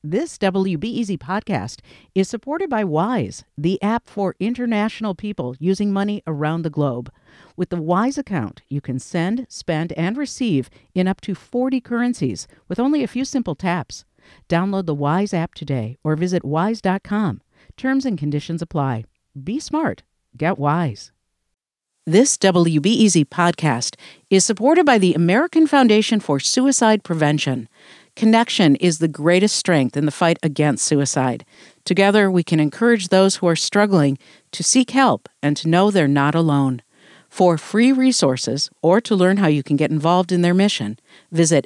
This WBEZ podcast is supported by Wise, the app for international people using money around the globe. With the Wise account, you can send, spend, and receive in up to 40 currencies with only a few simple taps. Download the Wise app today or visit wise.com. Terms and conditions apply. Be smart. Get Wise. This WBEZ podcast is supported by the American Foundation for Suicide Prevention. Connection is the greatest strength in the fight against suicide. Together, we can encourage those who are struggling to seek help and to know they're not alone. For free resources or to learn how you can get involved in their mission, visit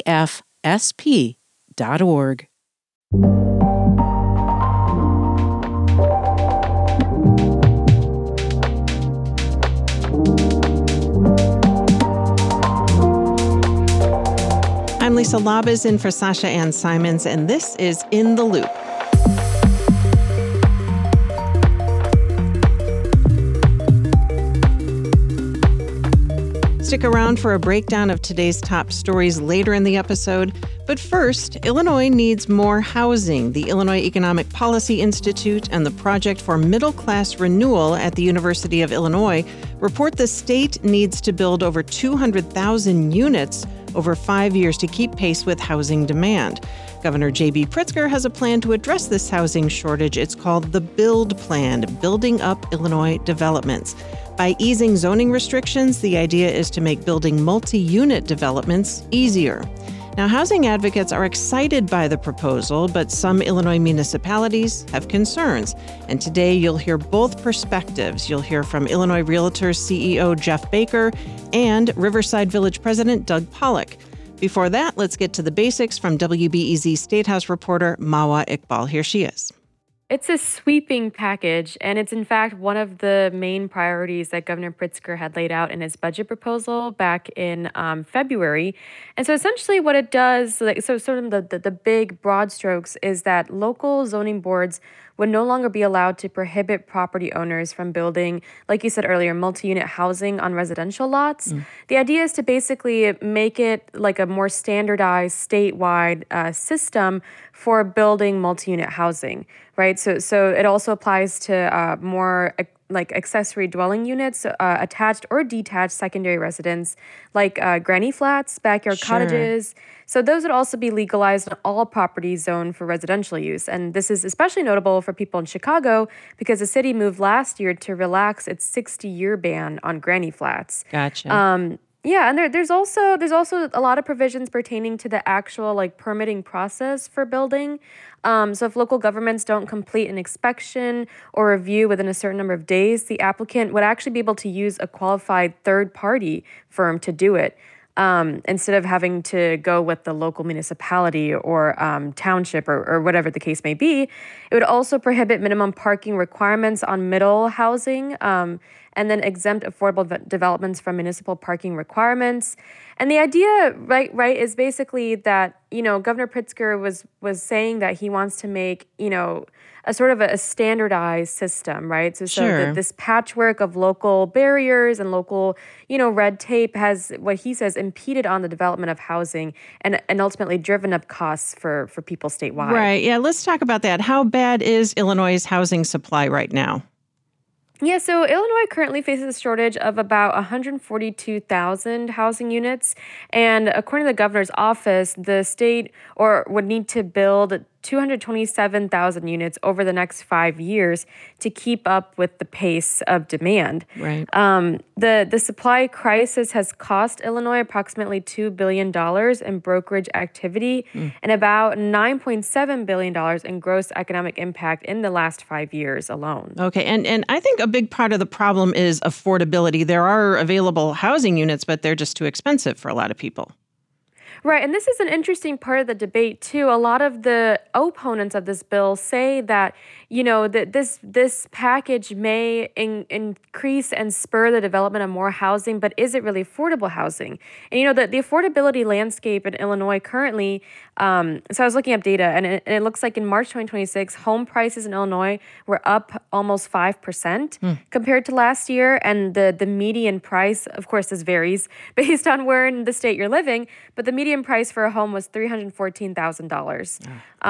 afsp.org. I'm Lisa Labas in for Sasha Ann Simons, and this is In the Loop. Stick around for a breakdown of today's top stories later in the episode. But first, Illinois needs more housing. The Illinois Economic Policy Institute and the Project for Middle Class Renewal at the University of Illinois report the state needs to build over 200,000 units over 5 years to keep pace with housing demand. Governor J.B. Pritzker has a plan to address this housing shortage. It's called the BUILD Plan, Building Up Illinois Developments. By easing zoning restrictions, the idea is to make building multi-unit developments easier. Now, housing advocates are excited by the proposal, but some Illinois municipalities have concerns. And today you'll hear both perspectives. You'll hear from Illinois Realtors CEO Jeff Baker and Riverside Village President Doug Pollock. Before that, let's get to the basics from WBEZ State House reporter Mawa Iqbal. Here she is. It's a sweeping package, and it's in fact one of the main priorities that Governor Pritzker had laid out in his budget proposal back in February. And so essentially what it does, so sort of the big broad strokes is that local zoning boards would no longer be allowed to prohibit property owners from building, like you said earlier, multi-unit housing on residential lots. The idea is to basically make it like a more standardized statewide system for building multi-unit housing, right? So it also applies to more like accessory dwelling units, attached or detached secondary residence, like granny flats, backyard cottages. So those would also be legalized on all properties zoned for residential use. And this is especially notable for people in Chicago because the city moved last year to relax its 60-year ban on granny flats. Gotcha. Yeah, and there's also a lot of provisions pertaining to the actual like permitting process for building. So if local governments don't complete an inspection or review within a certain number of days, the applicant would actually be able to use a qualified third-party firm to do it. Instead of having to go with the local municipality or township or whatever the case may be. It would also prohibit minimum parking requirements on middle housing and then exempt affordable developments from municipal parking requirements. And the idea, right, is basically that, Governor Pritzker was saying that he wants to make, a sort of a standardized system, right? So that this patchwork of local barriers and local, red tape has, what he says, impeded on the development of housing and ultimately driven up costs for people statewide. Right. Yeah, let's talk about that. How bad is Illinois' housing supply right now? Yeah, so Illinois currently faces a shortage of about 142,000 housing units. And according to the governor's office, the state would need to build 227,000 units over the next 5 years to keep up with the pace of demand. Right. The supply crisis has cost Illinois approximately $2 billion in brokerage activity and about $9.7 billion in gross economic impact in the last 5 years alone. Okay, and I think a big part of the problem is affordability. There are available housing units, but they're just too expensive for a lot of people. Right, and this is an interesting part of the debate, too. A lot of the opponents of this bill say that, that this package may increase and spur the development of more housing, but is it really affordable housing? And, the affordability landscape in Illinois currently, so I was looking up data, and it looks like in March 2026, home prices in Illinois were up almost 5% compared to last year, and the median price, of course, this varies based on where in the state you're living, but the median median price for a home was $314,000.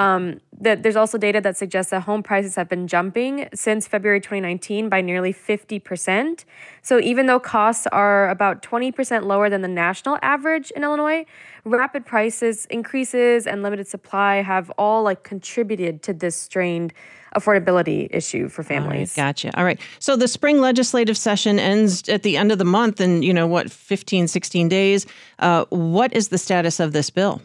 There's also data that suggests that home prices have been jumping since February 2019 by nearly 50%. So even though costs are about 20% lower than the national average in Illinois, rapid prices increases and limited supply have all contributed to this strained affordability issue for families. All right, gotcha. All right. So the spring legislative session ends at the end of the month in, 15, 16 days. What is the status of this bill?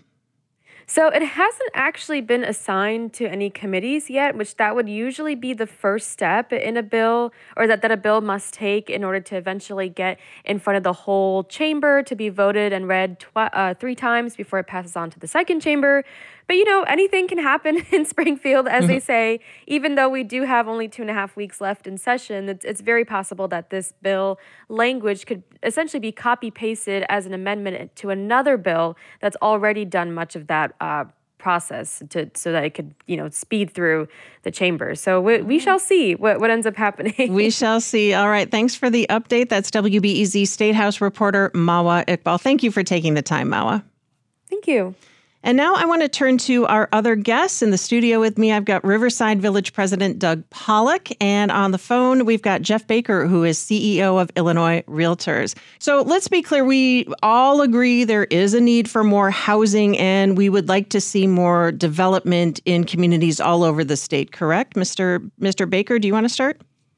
So it hasn't actually been assigned to any committees yet, which that would usually be the first step in a bill, or that a bill must take in order to eventually get in front of the whole chamber to be voted and read 3 times before it passes on to the second chamber. But, anything can happen in Springfield, as they say. Even though we do have only 2.5 weeks left in session, it's very possible that this bill language could essentially be copy-pasted as an amendment to another bill that's already done much of that process so that it could, speed through the chamber. So we shall see what ends up happening. We shall see. All right. Thanks for the update. That's WBEZ State House reporter Mawa Iqbal. Thank you for taking the time, Mawa. Thank you. And now I want to turn to our other guests. In the studio with me, I've got Riverside Village President Doug Pollock. And on the phone, we've got Jeff Baker, who is CEO of Illinois Realtors. So let's be clear. We all agree there is a need for more housing, and we would like to see more development in communities all over the state, correct? Mr. Baker, do you want to start?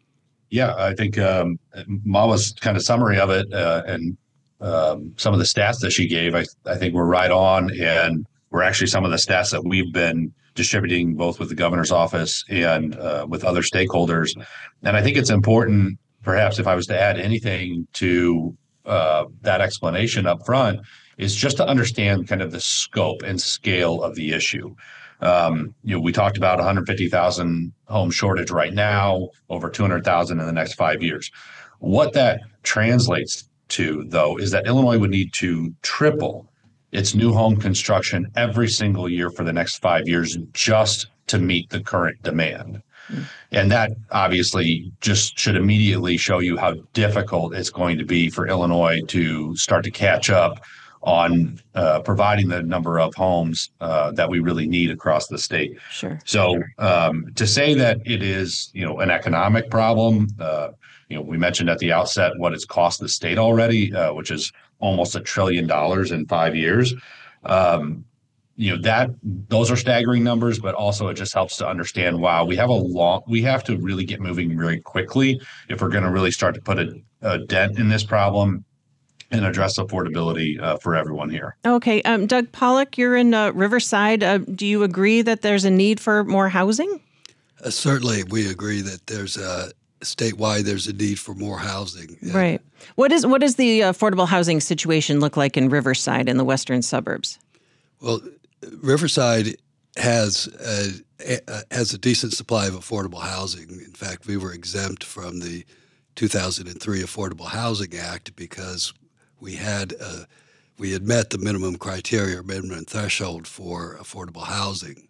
Yeah, I think Mawa's kind of summary of it and some of the stats that she gave, I think we're right on, and were actually some of the stats that we've been distributing both with the governor's office and with other stakeholders. And I think it's important, perhaps if I was to add anything to that explanation up front, is just to understand kind of the scope and scale of the issue. We talked about 150,000 home shortage right now, over 200,000 in the next 5 years. What that translates to, though, is that Illinois would need to triple its new home construction every single year for the next 5 years just to meet the current demand. And that obviously just should immediately show you how difficult it's going to be for Illinois to start to catch up on providing the number of homes that we really need across the state. Sure. So to say that it is, an economic problem, we mentioned at the outset what it's cost the state already, which is almost $1 trillion in 5 years. Those are staggering numbers, but also it just helps to understand, wow, we have to really get moving very quickly if we're going to really start to put a dent in this problem and address affordability for everyone here. Okay. Doug Pollock, you're in Riverside. Do you agree that there's a need for more housing? Certainly, we agree that statewide there's a need for more housing. Right. What does the affordable housing situation look like in Riverside in the western suburbs? Well, Riverside has a decent supply of affordable housing. In fact, we were exempt from the 2003 Affordable Housing Act because we had met the minimum criteria or minimum threshold for affordable housing.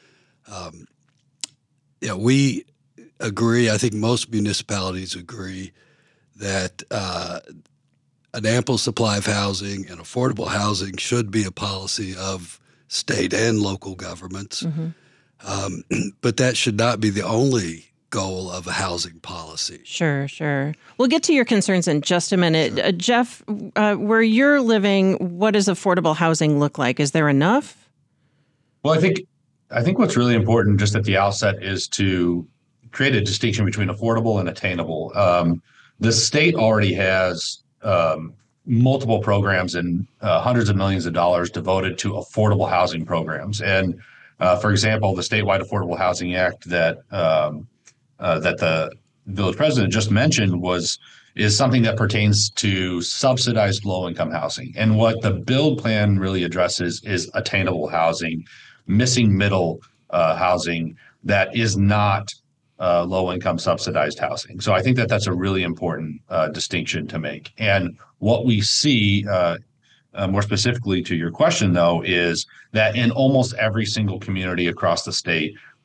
We agree, I think most municipalities agree, that an ample supply of housing and affordable housing should be a policy of state and local governments. Mm-hmm. But that should not be the only goal of a housing policy. Sure. We'll get to your concerns in just a minute. Sure. Jeff, where you're living, what does affordable housing look like? Is there enough? Well, I think what's really important just at the outset is to create a distinction between affordable and attainable. The state already has multiple programs and hundreds of millions of dollars devoted to affordable housing programs. And for example, the statewide Affordable Housing Act that the village president just mentioned is something that pertains to subsidized low-income housing. And what the build plan really addresses is attainable housing, missing middle housing that is not low-income subsidized housing. So I think that that's a really important distinction to make. And what we see, more specifically to your question, though, is that in almost every single community across the state,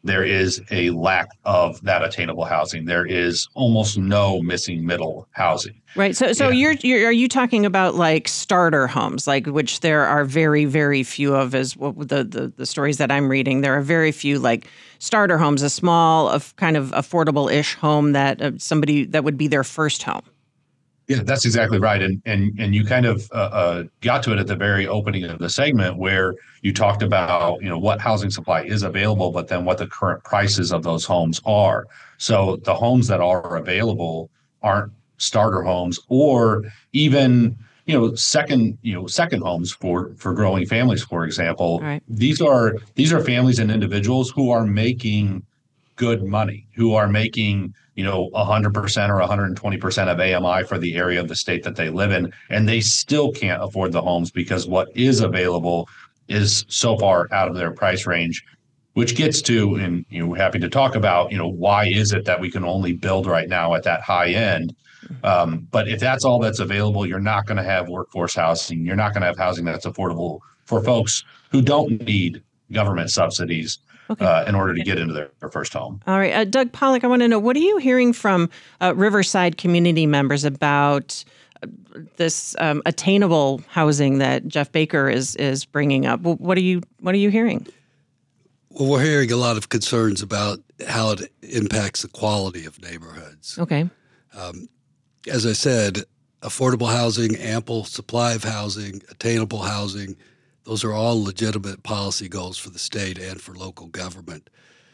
there is a lack of that attainable housing. There is almost no missing middle housing. Right. So you're are you talking about like starter homes, like which there are very, very few of, as what the stories that I'm reading. There are very few like starter homes, a small, of kind of affordable-ish home that somebody that would be their first home. Yeah, that's exactly right. And you kind of got to it at the very opening of the segment where you talked about, what housing supply is available, but then what the current prices of those homes are. So the homes that are available aren't starter homes or even, second homes for growing families, for example. Right. These are families and individuals who are making good money, who are making 100% or 120% of AMI for the area of the state that they live in, and they still can't afford the homes because what is available is so far out of their price range, which gets to, and happy to talk about, why is it that we can only build right now at that high end? But if that's all that's available, you're not going to have workforce housing. You're not going to have housing that's affordable for folks who don't need government subsidies. Okay. In order to get into their first home. All right. Doug Pollock, I want to know, what are you hearing from Riverside community members about this attainable housing that Jeff Baker is bringing up? What are you hearing? Well, we're hearing a lot of concerns about how it impacts the quality of neighborhoods. Okay. As I said, affordable housing, ample supply of housing, attainable housing, those are all legitimate policy goals for the state and for local government.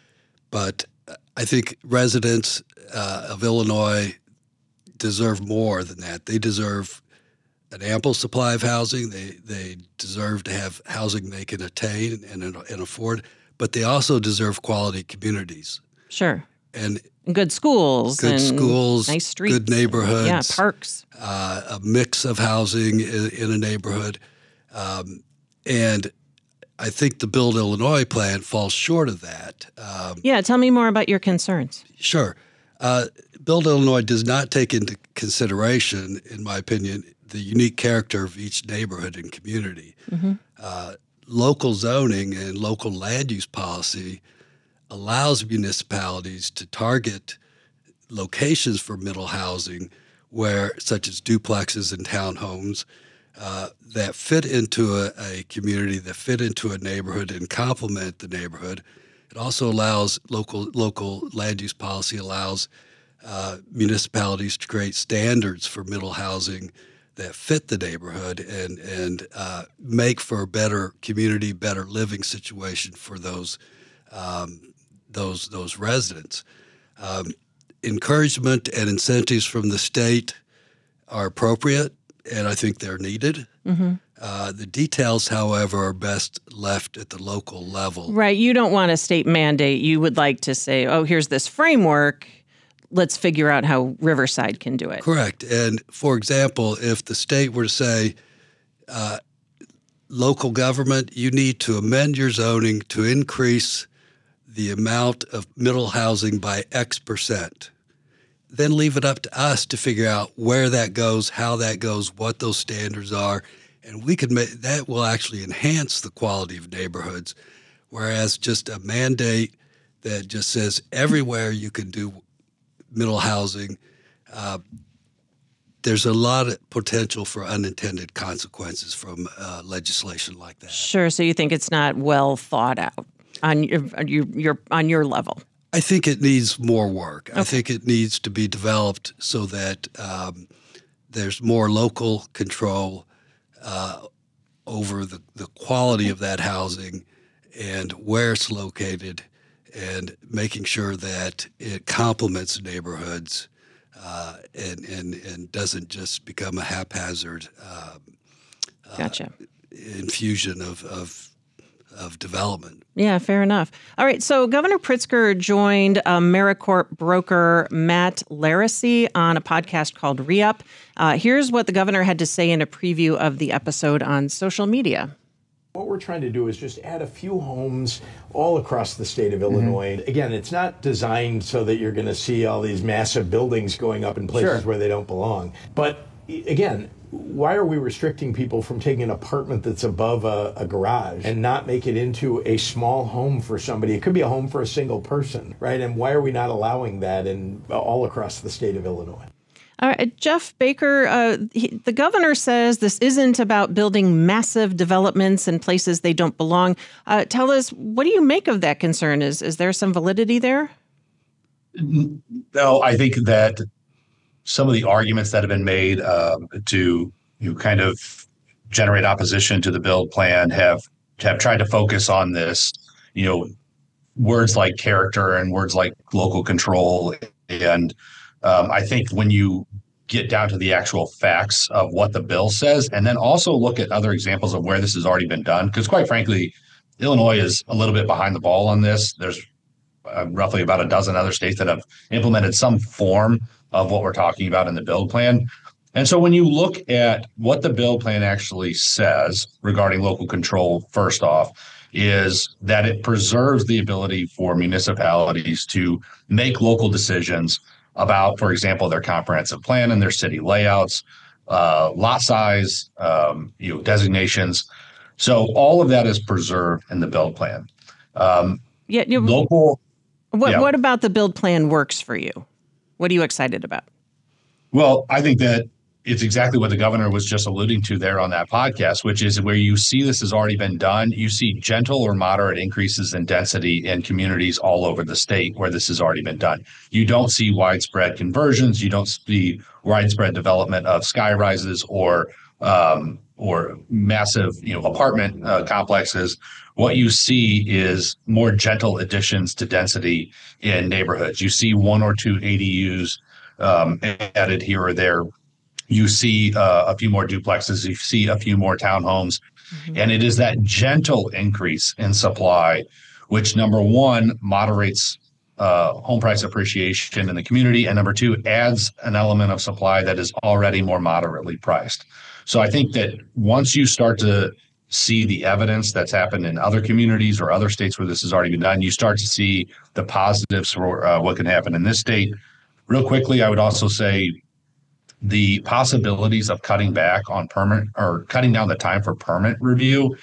But I think residents of Illinois deserve more than that. They deserve an ample supply of housing. They deserve to have housing they can attain and afford, but they also deserve quality communities. Sure. And good schools, nice streets, good neighborhoods, parks, a mix of housing in a neighborhood. And I think the Build Illinois plan falls short of that. Tell me more about your concerns. Sure. Build Illinois does not take into consideration, in my opinion, the unique character of each neighborhood and community. Mm-hmm. Local zoning and local land use policy allows municipalities to target locations for middle housing, such as duplexes and townhomes, that fit into a community, that fit into a neighborhood and complement the neighborhood. It also allows local land use policy allows municipalities to create standards for middle housing that fit the neighborhood and make for a better community, better living situation for those residents. Encouragement and incentives from the state are appropriate, and I think they're needed. Mm-hmm. The details, however, are best left at the local level. Right. You don't want a state mandate. You would like to say, oh, here's this framework. Let's figure out how Riverside can do it. Correct. And, for example, if the state were to say, local government, you need to amend your zoning to increase the amount of middle housing by X percent, then leave it up to us to figure out where that goes, how that goes, what those standards are, and we can that will actually enhance the quality of neighborhoods. Whereas just a mandate that just says everywhere you can do middle housing, there's a lot of potential for unintended consequences from legislation like that. Sure. So you think it's not well thought out on your level? I think it needs more work. Okay. I think it needs to be developed so that there's more local control over the quality of that housing and where it's located, and making sure that it complements neighborhoods and doesn't just become a haphazard gotcha. Infusion of development. Yeah, fair enough. All right, so Governor Pritzker joined AmeriCorps broker Matt Larissy on a podcast called Re-Up. Here's what the governor had to say in a preview of the episode on social media. What we're trying to do is just add a few homes all across the state of Illinois. Mm-hmm. Again, it's not designed so that you're going to see all these massive buildings going up in places where they don't belong. But again, why are we restricting people from taking an apartment that's above a garage and not make it into a small home for somebody? It could be a home for a single person, right? And why are we not allowing that all across the state of Illinois? All right, Jeff Baker, the governor says this isn't about building massive developments in places they don't belong. Tell us, what do you make of that concern? Is there some validity there? No, I think that some of the arguments that have been made to kind of generate opposition to the build plan have tried to focus on this, words like character and words like local control. And I think when you get down to the actual facts of what the bill says, and then also look at other examples of where this has already been done, because quite frankly, Illinois is a little bit behind the ball on this. There's roughly about a dozen other states that have implemented some form of what we're talking about in the build plan. And so when you look at what the build plan actually says regarding local control, first off, is that it preserves the ability for municipalities to make local decisions about, for example, their comprehensive plan and their city layouts, lot size, designations. So all of that is preserved in the build plan. Local. What about the build plan works for you? What are you excited about? Well, I think that it's exactly what the governor was just alluding to there on that podcast, which is where you see this has already been done. You see gentle or moderate increases in density in communities all over the state where this has already been done. You don't see widespread conversions. You don't see widespread development of sky rises or massive, apartment complexes. What you see is more gentle additions to density in neighborhoods. You see one or two ADUs added here or there. You see a few more duplexes. You see a few more townhomes. Mm-hmm. And it is that gentle increase in supply, which, number one, moderates home price appreciation in the community, and number two, adds an element of supply that is already more moderately priced. So I think that once you start to see the evidence that's happened in other communities or other states where this has already been done, you start to see the positives for what can happen in this state. Real quickly, I would also say the possibilities of cutting back on permit or cutting down the time for permit review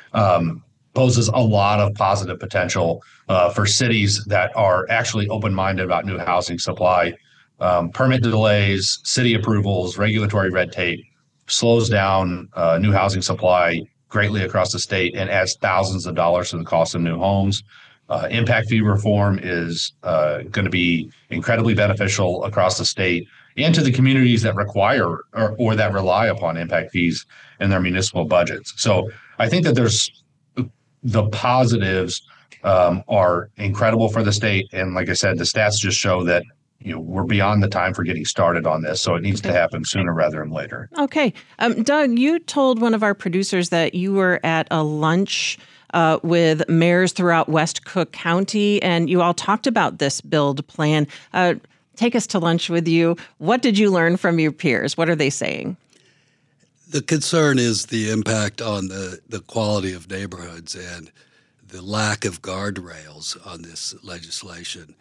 poses a lot of positive potential for cities that are actually open-minded about new housing supply. Permit delays, city approvals, regulatory red tape slows down new housing supply greatly across the state and adds thousands of dollars to the cost of new homes. Impact fee reform is going to be incredibly beneficial across the state and to the communities that require or that rely upon impact fees in their municipal budgets. So I think that the positives are incredible for the state. And like I said, the stats just show that we're beyond the time for getting started on this. So it needs to happen sooner rather than later. Okay. Doug, you told one of our producers that you were at a lunch with mayors throughout West Cook County, and you all talked about this build plan. Take us to lunch with you. What did you learn from your peers? What are they saying? The concern is the impact on the quality of neighborhoods and the lack of guardrails on this legislation.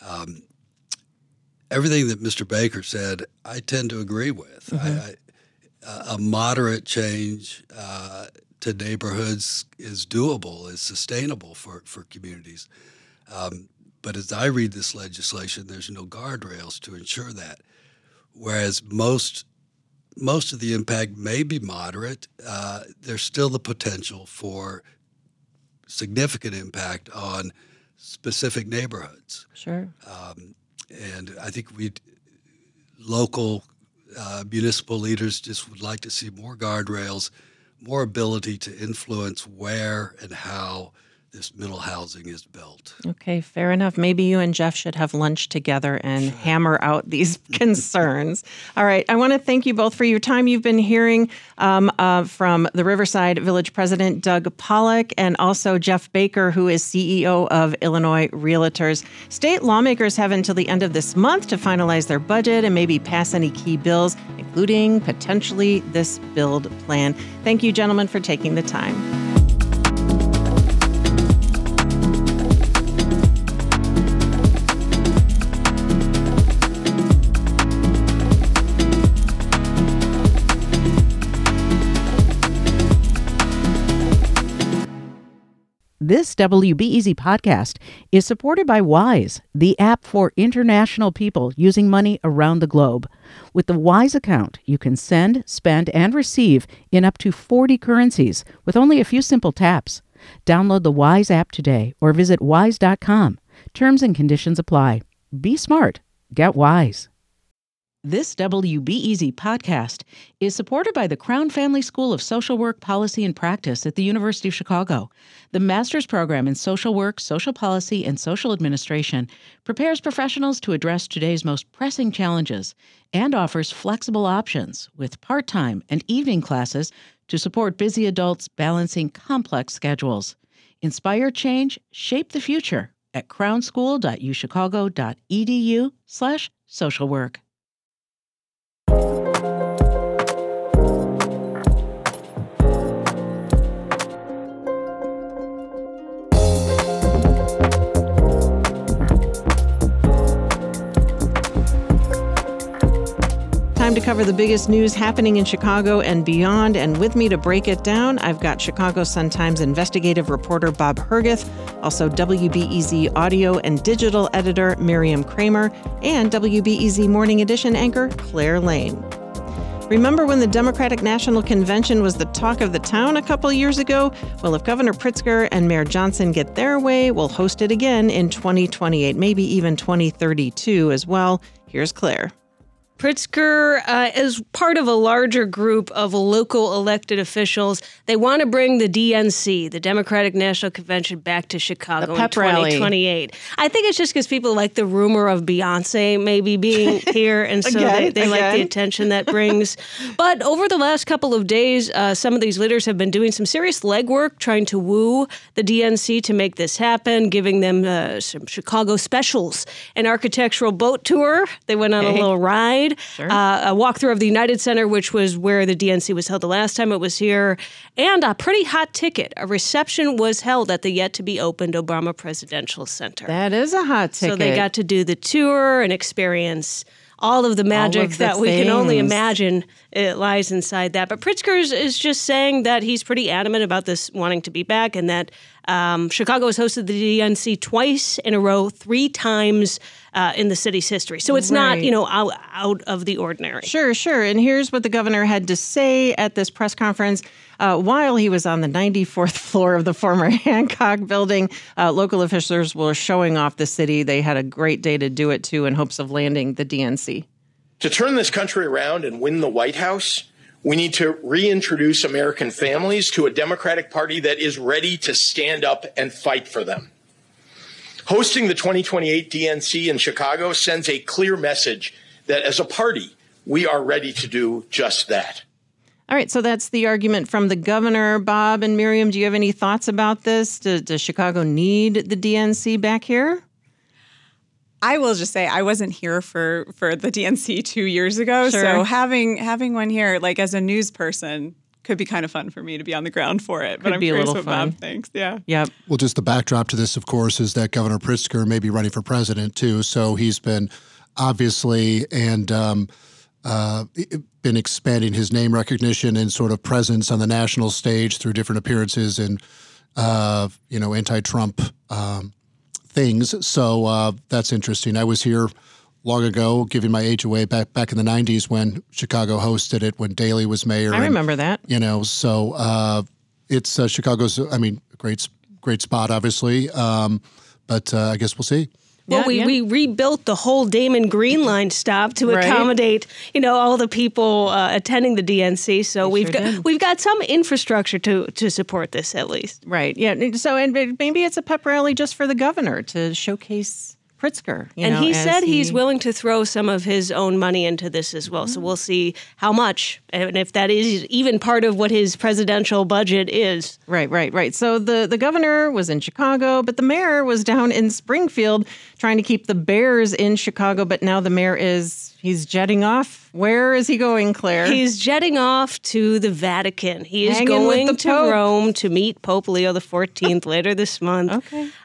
Everything that Mr. Baker said, I tend to agree with. Mm-hmm. A moderate change to neighborhoods is doable, is sustainable for communities. But as I read this legislation, there's no guardrails to ensure that. Whereas most of the impact may be moderate, there's still the potential for significant impact on specific neighborhoods. Sure. And I think local municipal leaders just would like to see more guardrails, more ability to influence where and how this middle housing is built. Okay, fair enough. Maybe you and Jeff should have lunch together and hammer out these concerns. All right, I want to thank you both for your time. You've been hearing from the Riverside Village President, Doug Pollock, and also Jeff Baker, who is CEO of Illinois Realtors. State lawmakers have until the end of this month to finalize their budget and maybe pass any key bills, including potentially this build plan. Thank you, gentlemen, for taking the time. This WBEZ podcast is supported by Wise, the app for international people using money around the globe. With the Wise account, you can send, spend, and receive in up to 40 currencies with only a few simple taps. Download the Wise app today or visit wise.com. Terms and conditions apply. Be smart. Get Wise. This WBEZ podcast is supported by the Crown Family School of Social Work, Policy, and Practice at the University of Chicago. The master's program in social work, social policy, and social administration prepares professionals to address today's most pressing challenges and offers flexible options with part-time and evening classes to support busy adults balancing complex schedules. Inspire change, shape the future at crownschool.uchicago.edu/socialwork. Time to cover the biggest news happening in Chicago and beyond. And with me to break it down, I've got Chicago Sun-Times investigative reporter Bob Herguth, also WBEZ audio and digital editor Miriam Kramer, and WBEZ Morning Edition anchor Claire Lane. Remember when the Democratic National Convention was the talk of the town a couple years ago? Well, if Governor Pritzker and Mayor Johnson get their way, we'll host it again in 2028, maybe even 2032 as well. Here's Claire. Pritzker is part of a larger group of local elected officials. They want to bring the DNC, the Democratic National Convention, back to Chicago in 2028. I think it's just because people like the rumor of Beyonce maybe being here, and so they like the attention that brings. But over the last couple of days, some of these leaders have been doing some serious legwork trying to woo the DNC to make this happen, giving them some Chicago specials, an architectural boat tour. They went on a little ride. Sure. A walkthrough of the United Center, which was where the DNC was held the last time it was here, and a pretty hot ticket. A reception was held at the yet-to-be-opened Obama Presidential Center. That is a hot ticket. So they got to do the tour and experience all of the magic that we can only imagine it lies inside that. But Pritzker is just saying that he's pretty adamant about this wanting to be back, and that Chicago has hosted the DNC twice in a row, 3 times in the city's history. So it's not, out of the ordinary. Sure. And here's what the governor had to say at this press conference. While he was on the 94th floor of the former Hancock building, local officials were showing off the city. They had a great day to do it, too, in hopes of landing the DNC. To turn this country around and win the White House, we need to reintroduce American families to a Democratic Party that is ready to stand up and fight for them. Hosting the 2028 DNC in Chicago sends a clear message that as a party, we are ready to do just that. All right, so that's the argument from the governor. Bob and Miriam, do you have any thoughts about this? Does Chicago need the DNC back here? I will just say I wasn't here for the DNC 2 years ago. Sure. So having one here, like as a news person, could be kind of fun for me to be on the ground for it. But I'm curious what Bob thinks. Yeah. Yep. Well, just the backdrop to this, of course, is that Governor Pritzker may be running for president, too. So he's been obviously been expanding his name recognition and sort of presence on the national stage through different appearances and, anti-Trump things. So that's interesting. I was here long ago, giving my age away back in the 90s when Chicago hosted it, when Daley was mayor. I remember that. So it's Chicago's, great spot, obviously. But I guess we'll see. Well, we rebuilt the whole Damon Green Line stop to accommodate, all the people attending the DNC. So we've got some infrastructure to support this, at least. Right. Yeah. So and maybe it's a pep rally just for the governor to showcase Pritzker. And he said he's willing to throw some of his own money into this as well. Mm-hmm. So we'll see how much, and if that is even part of what his presidential budget is. Right. So the governor was in Chicago, but the mayor was down in Springfield trying to keep the Bears in Chicago. But now the mayor he's jetting off. Where is he going, Claire? He's jetting off to the Vatican. He is going to Rome to meet Pope Leo XIV later this month. Okay.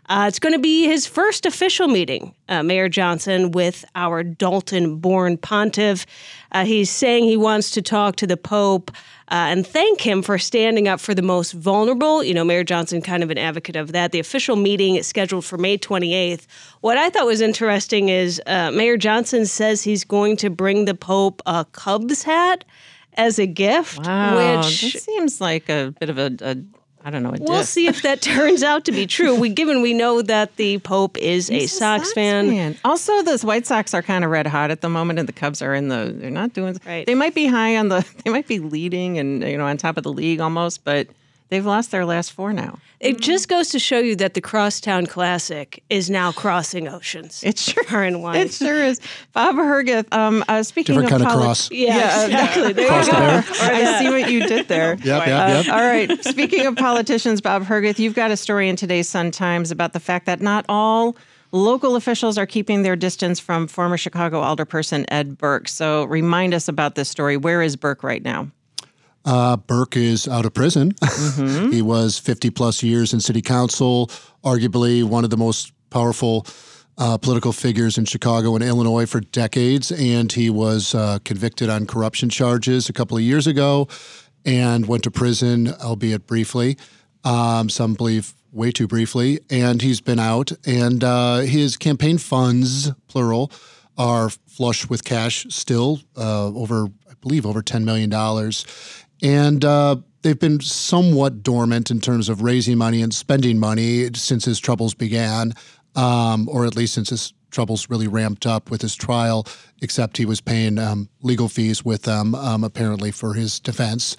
It's going to be his first official meeting, Mayor Johnson, with our Dalton-born pontiff. He's saying he wants to talk to the Pope and thank him for standing up for the most vulnerable. You know, Mayor Johnson kind of an advocate of that. The official meeting is scheduled for May 28th. What I thought was interesting is Mayor Johnson says he's going to bring the Pope a Cubs hat as a gift. Wow, which this seems like a bit of a we'll see if that turns out to be true. We know that the Pope is a Sox fan. Also, the White Sox are kind of red hot at the moment, and the Cubs are they're not doing right. They might be they might be leading and on top of the league almost, but they've lost their last 4 now. It just goes to show you that the Crosstown Classic is now crossing oceans. It sure It sure is. Bob Herguth, speaking different of kind of cross. Yeah, exactly. There Cross you the go. bear. I see what you did there. Yep. All right. Speaking of politicians, Bob Herguth, you've got a story in today's Sun-Times about the fact that not all local officials are keeping their distance from former Chicago alderperson Ed Burke. So remind us about this story. Where is Burke right now? Burke is out of prison. Mm-hmm. He was 50 plus years in city council, arguably one of the most powerful political figures in Chicago and Illinois for decades. And he was convicted on corruption charges a couple of years ago and went to prison, albeit briefly. Some believe way too briefly. And he's been out. And his campaign funds, plural, are flush with cash still, over $10 million. And they've been somewhat dormant in terms of raising money and spending money since his troubles began, or at least since his troubles really ramped up with his trial, except he was paying legal fees with them, apparently, for his defense.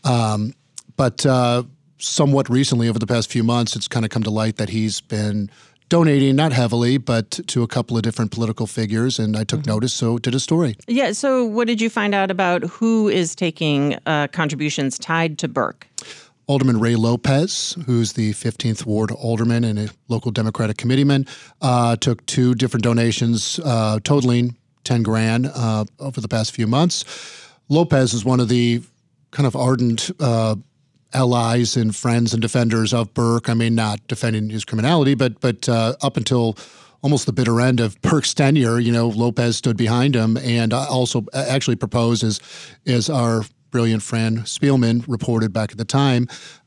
But somewhat recently, over the past few months, it's kind of come to light that he's been donating, not heavily, but to a couple of different political figures, and I took notice, so did a story. Yeah, so what did you find out about who is taking contributions tied to Burke? Alderman Ray Lopez, who's the 15th Ward alderman and a local Democratic committeeman, took 2 different donations totaling $10,000 over the past few months. Lopez is one of the kind of ardent allies and friends and defenders of Burke. I mean, not defending his criminality, but up until almost the bitter end of Burke's tenure, Lopez stood behind him and also actually proposed, as our brilliant friend Spielman reported back at the time,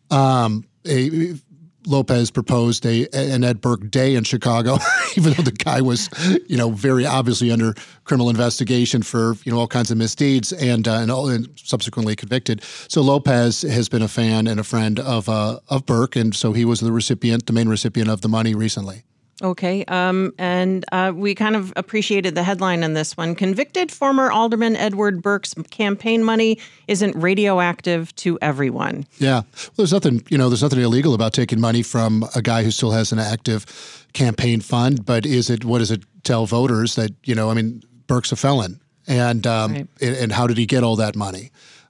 Lopez proposed an Ed Burke Day in Chicago, even though the guy was, very obviously under criminal investigation for, all kinds of misdeeds and subsequently convicted. So Lopez has been a fan and a friend of Burke, and so he was the main recipient of the money recently. Okay, and we kind of appreciated the headline on this one. Convicted former Alderman Edward Burke's campaign money isn't radioactive to everyone. Yeah, well, there's nothing illegal about taking money from a guy who still has an active campaign fund. But what does it tell voters that Burke's a felon, and right. and how did he get all that money?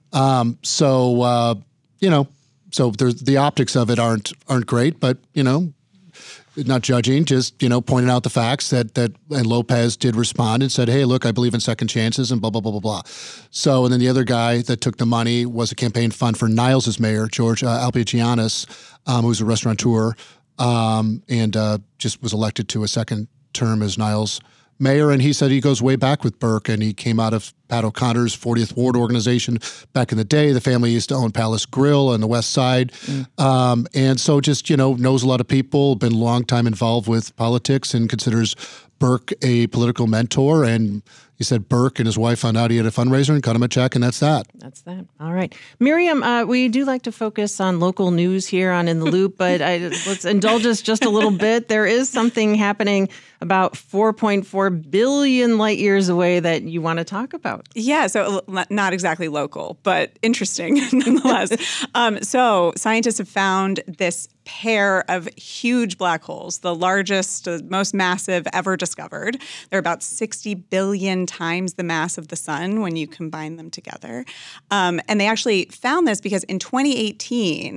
So there's the optics of it aren't great, but not judging, just, pointing out the facts and Lopez did respond and said, hey, look, I believe in second chances and blah, blah, blah, blah, blah. So, and then the other guy that took the money was a campaign fund for Niles' mayor, George Alpigianis, who's a restaurateur, and just was elected to a second term as Niles' mayor. And he said he goes way back with Burke, and he came out of Pat O'Connor's 40th Ward organization back in the day. The family used to own Palace Grill on the west side. And so just, knows a lot of people, been a long time involved with politics and considers Burke a political mentor. And he said Burke and his wife found out he had a fundraiser and cut him a check, and that's that. That's that. All right. Miriam, we do like to focus on local news here on In the Loop, but let's indulge us just a little bit. There is something happening about 4.4 billion light years away that you want to talk about. Yeah, so not exactly local, but interesting nonetheless. So scientists have found this pair of huge black holes, the largest, most massive ever discovered. They're about 60 billion times the mass of the sun when you combine them together. And they actually found this because in 2018,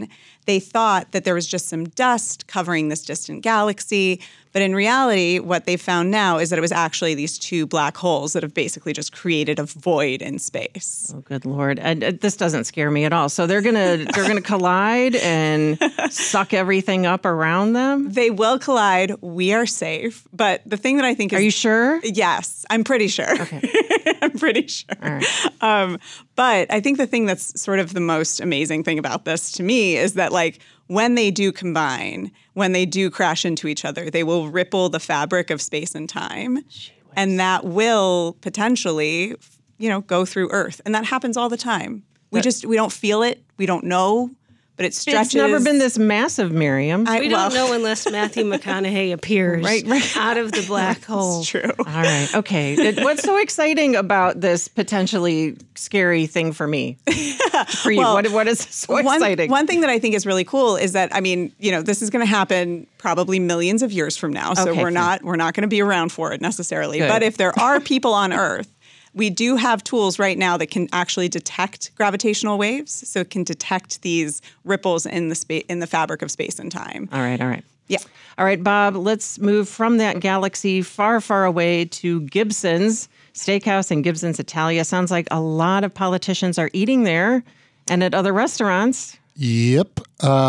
they thought that there was just some dust covering this distant galaxy. But in reality, what they found now is that it was actually these two black holes that have basically just created a void in space. Oh, good Lord. This doesn't scare me at all. So they're gonna collide and suck everything up around them? They will collide. We are safe. But the thing that I think is... Are you sure? Yes, I'm pretty sure. Okay. I'm pretty sure. All right. But I think the thing that's sort of the most amazing thing about this to me is that, like, when they do combine, when they do crash into each other, they will ripple the fabric of space and time. And that will potentially, go through Earth. And that happens all the time. We don't feel it. We don't know. But it stretches. It's never been this massive, Miriam. We don't know unless Matthew McConaughey appears out of the black hole. It's true. All right. Okay. What's so exciting about this potentially scary thing for me? For you, what is so exciting? One thing that I think is really cool is that, this is going to happen probably millions of years from now. So we're not going to be around for it necessarily. Good. But if there are people on Earth, we do have tools right now that can actually detect gravitational waves. So it can detect these ripples in the fabric of space and time. All right. Yeah. All right, Bob, let's move from that galaxy far, far away to Gibson's Steakhouse in Gibson's Italia. Sounds like a lot of politicians are eating there and at other restaurants. Yep.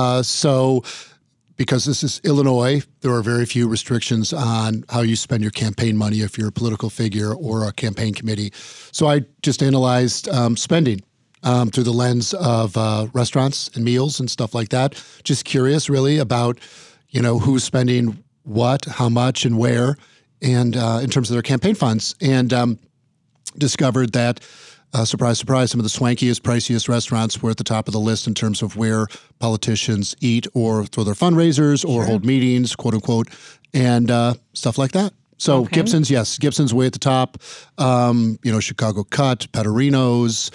So because this is Illinois, there are very few restrictions on how you spend your campaign money if you're a political figure or a campaign committee. So I just analyzed spending through the lens of restaurants and meals and stuff like that. Just curious, really, about who's spending what, how much, and where, and in terms of their campaign funds, and discovered that. Surprise, surprise, some of the swankiest, priciest restaurants were at the top of the list in terms of where politicians eat or throw their fundraisers or hold meetings, quote unquote, and stuff like that. So Gibson's, yes, Gibson's way at the top. Chicago Cut, Pecorino's,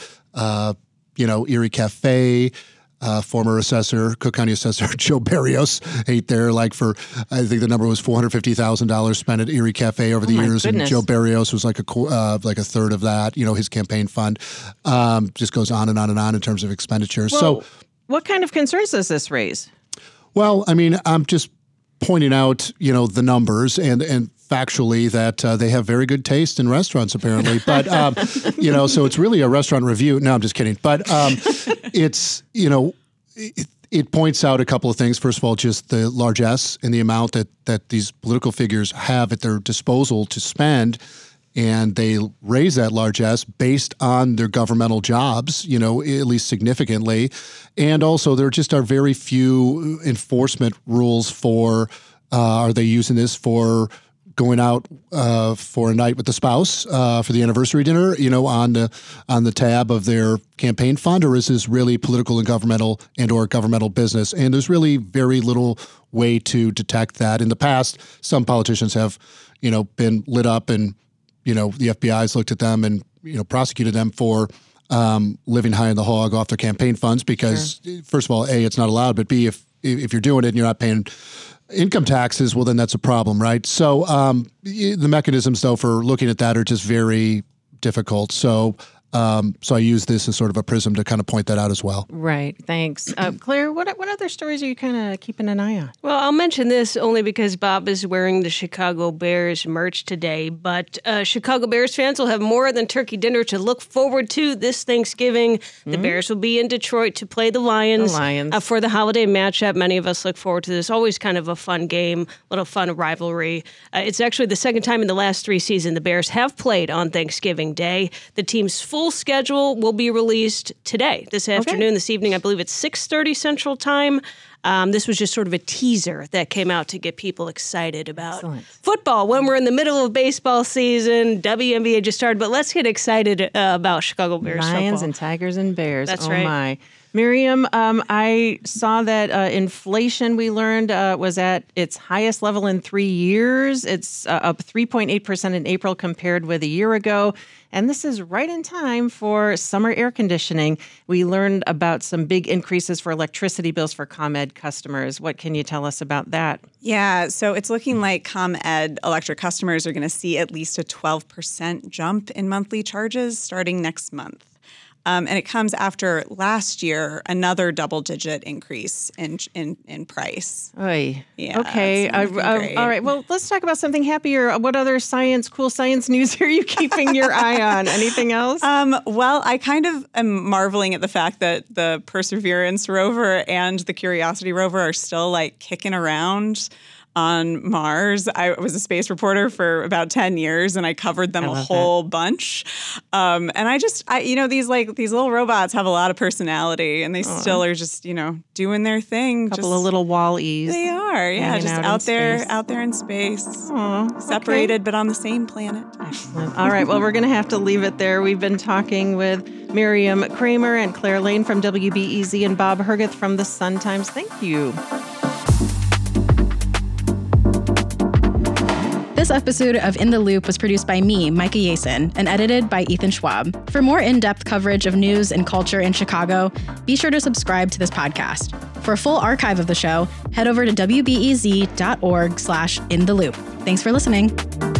Erie Cafe. Former Cook County Assessor Joe Barrios ate there I think the number was $450,000 spent at Erie Cafe over the years. Goodness. And Joe Barrios was like a third of that, his campaign fund. Just goes on and on and on in terms of expenditures. Well, so what kind of concerns does this raise? Well, I'm just pointing out, the numbers and factually that they have very good taste in restaurants, apparently. But, so it's really a restaurant review. No, I'm just kidding. But it's, it points out a couple of things. First of all, just the largesse and the amount that these political figures have at their disposal to spend. And they raise that largesse based on their governmental jobs, at least significantly. And also, there just are very few enforcement rules for, are they using this for going out for a night with the spouse for the anniversary dinner, on the tab of their campaign fund, or is this really political and governmental or governmental business? And there's really very little way to detect that. In the past, some politicians have, been lit up, and the FBI's looked at them and prosecuted them for living high in the hog off their campaign funds because, first of all, A, it's not allowed, but B, if you're doing it and you're not paying income taxes, well, then that's a problem, right? So the mechanisms, though, for looking at that are just very difficult. So I use this as sort of a prism to kind of point that out as well. Right. Thanks. Claire, what other stories are you kind of keeping an eye on? Well, I'll mention this only because Bob is wearing the Chicago Bears merch today, but Chicago Bears fans will have more than turkey dinner to look forward to this Thanksgiving. The Bears will be in Detroit to play the Lions. For the holiday matchup. Many of us look forward to this. Always kind of a fun game, a little fun rivalry. It's actually the second time in the last 3 seasons the Bears have played on Thanksgiving Day. The team's full schedule will be released today, this afternoon, this evening. I believe it's 6:30 Central Time. This was just sort of a teaser that came out to get people excited about football when we're in the middle of baseball season. WNBA just started, but let's get excited about Chicago Bears Lions football. And Tigers and Bears. That's right. My. Miriam, I saw that inflation, we learned, was at its highest level in 3 years. It's up 3.8% in April compared with a year ago. And this is right in time for summer air conditioning. We learned about some big increases for electricity bills for ComEd customers. What can you tell us about that? Yeah, so it's looking like ComEd electric customers are going to see at least a 12% jump in monthly charges starting next month. And it comes after last year, another double-digit increase in price. Oy. Yeah. Okay. All right. Well, let's talk about something happier. What other cool science news are you keeping your eye on? Anything else? Well, I kind of am marveling at the fact that the Perseverance rover and the Curiosity rover are still like kicking around on Mars. I was a space reporter for about 10 years and I covered them a whole bunch. And these little robots have a lot of personality and they still are just, doing their thing. A couple of little Wall-E's. They are, yeah, just out there in space. Aww, separated but on the same planet. Excellent. All right, well, we're going to have to leave it there. We've been talking with Miriam Kramer and Claire Lane from WBEZ and Bob Herguth from the Sun-Times. Thank you. This episode of In the Loop was produced by me, Micah Yason, and edited by Ethan Schwab. For more in-depth coverage of news and culture in Chicago, be sure to subscribe to this podcast. For a full archive of the show, head over to wbez.org/intheloop. Thanks for listening.